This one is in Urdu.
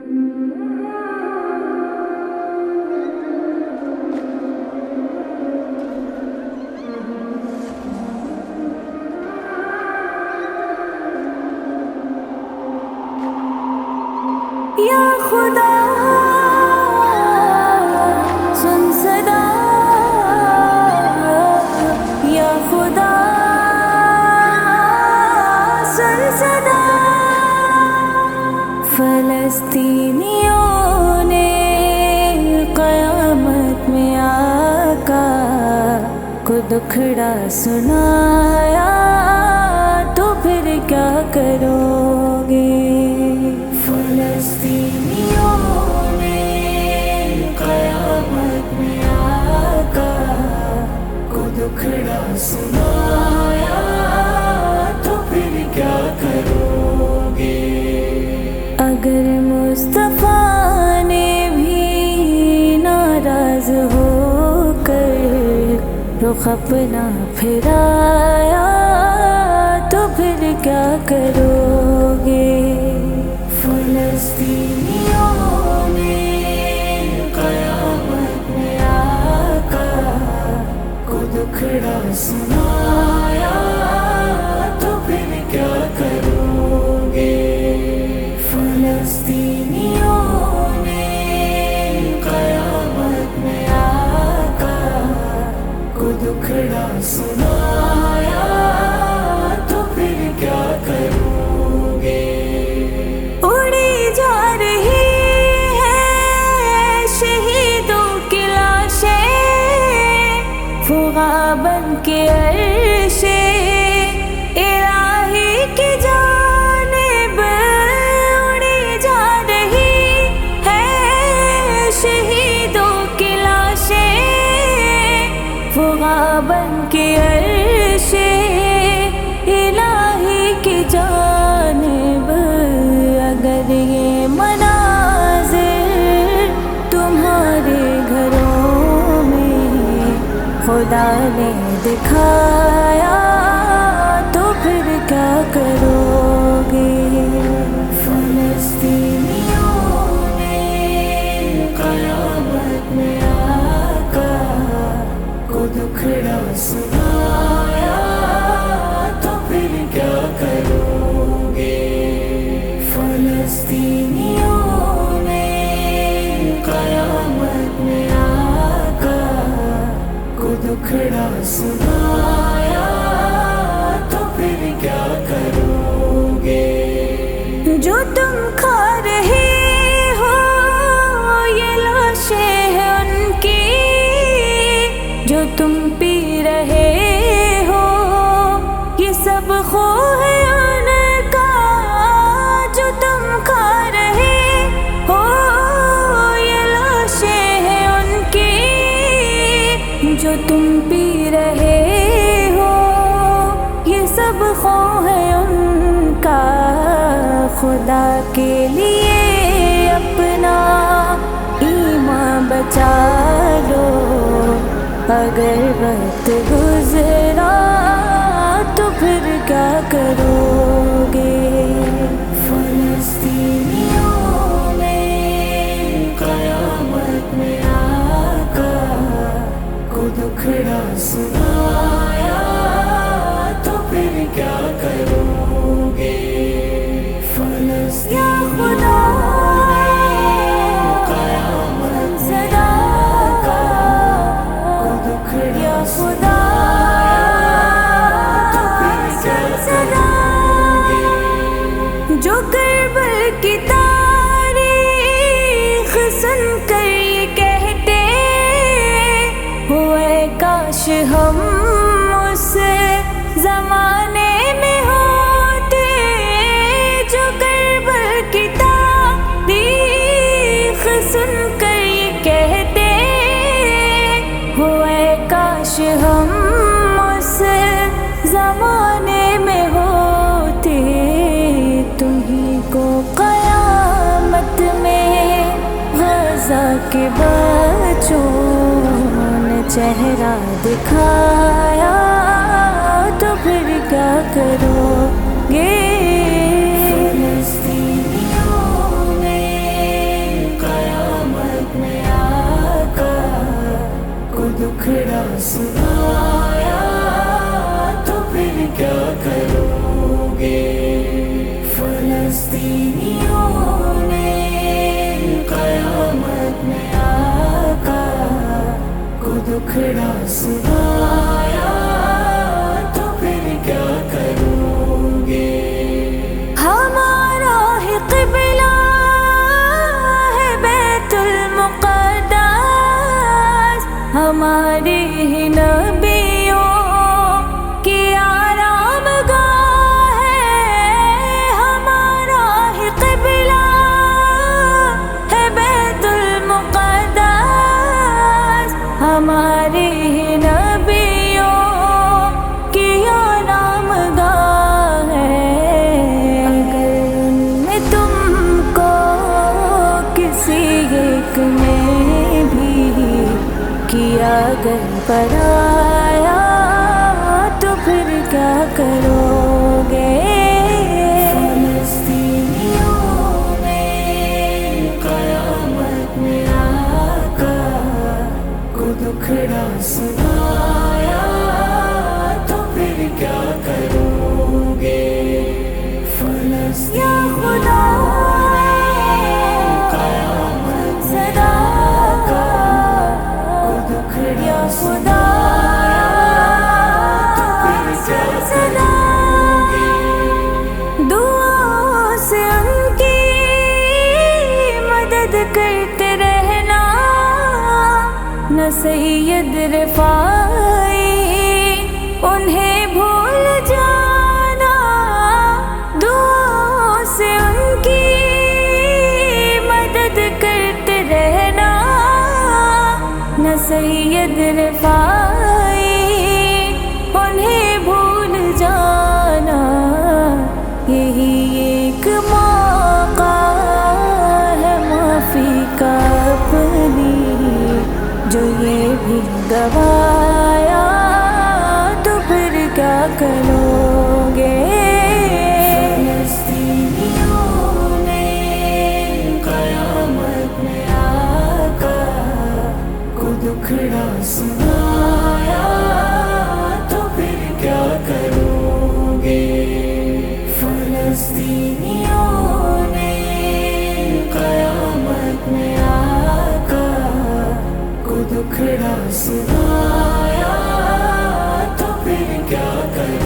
یا خدا سن صدا، یا خدا سن صدا، فلسطینیوں نے قیامت میں آقا کو دکھڑا سنایا، تو پھر کیا کرو گے؟ فلسطینیوں نے قیامت میں آقا کو دکھڑا سنایا، تو پھر کیا کرو گے؟ اگر مصطفیٰ نے بھی ناراض ہو کر رخ اپنا پھرایا، تو پھر کیا کرو گے؟ فلسطینیوں نے قیامت میں آقا کو دکھڑا سنایا، تو پھر کیا کرو گے؟ فلسطینیوں نے قیامت میں آقا کو دکھڑا سنایا، تو پھر کیا کرو گے؟ اڑی جا رہی ہے شہیدوں کی لاشیں، فغاں بن کے عرش الہی کی جانب اڑی جا رہی ہے شہیدوں کی لاشیں، فغاں بن کے عرش الہی کی جانب۔ اگر یہ مناظر تمہارے گھروں میں خدا نے دکھایا، تو پھر کیا کرو گے؟ فلسطینیوں نے قیامت میں آقا کو دکھڑا سنایا، تو پھر کیا کرو گے؟ فلسطینیوں نے قیامت میں آقا کو دکھڑا سنایا، تو پھر کیا کرو گے؟ جو تم کھا رہے ہو یہ لاشیں ہیں ان کی، جو تم پی رہے ہو یہ سب خون ہے ان کا، جو تم کھا رہے ہو یہ لاشیں ہیں ان کی، جو تم پی رہے ہو یہ سب خون ہے ان کا۔ خدا کے لیے اپنا ایمان بچا لو، اگر وقت گزرا تو پھر کیا کرو گے؟ فلسطینیوں نے قیامت میں آقا کو دکھڑا سنایا، تو پھر کیا کرو گے؟ یا خدا قیامت صدا کو دکھڑا سنایا، تو پھر کیا کرو گے؟ جو کربل کی تاریخ سن کر یہ کہتے ہوئے کاش ہم اس زمانے میں ہوتے، جو کربل کی تاریخ سن کر یہ کہتے ہوئے کاش ہم اس زمانے میں ہوتے، تمہیں کو قیامت میں غزہ کے بچوں نے چہرہ دکھایا، تو پھر کیا کرو گے؟ فلسطینیوں نے سنایا تو پھر کیا کرو گے؟ فلسطینیوں نے قیامت میں آقا کو دکھڑا سنایا تو پھر کیا کرو گے؟ ہمارا ہے قبلہ ہے بیت المقدس، ہمارے ہی نبیوں کی آرام گاہ ہے، ہمارا ہی قبلہ ہے بیت المقدس، ہمارے ہی نبیوں کی آرام گاہ ہے۔ اگر ان میں تم کو کسی ایک میں بھی کیا اگر پرایا تو پھر کیا کرو گے؟ فلسطینیوں نے قیامت میں آقا کو دکھڑا سنایا تو پھر کیا کرو گے؟ یا خدا قیامت صدا کو دکھڑا سنایا تو پھر کیا کرو گے؟ دعا سے ان کی مدد کرتے رہنا، نہ سید رفاعی انہیں بھول جانا، دعا سے ان کی مدد کرتے رہنا، نہ سید رفاعی انہیں بھول جانا۔ یہی ایک موقع ہے معافی کا اپنی، جو یہ بھی گوایا تو پھر کیا کرو گے؟ فلسطینیوں نے قیامت میں آقا کو دکھڑا سنایا تو پھر کیا کرو گے؟ فلسطینیوں نے قیامت میں آقا کو دکھڑا سنایا تو پھر کیا کرو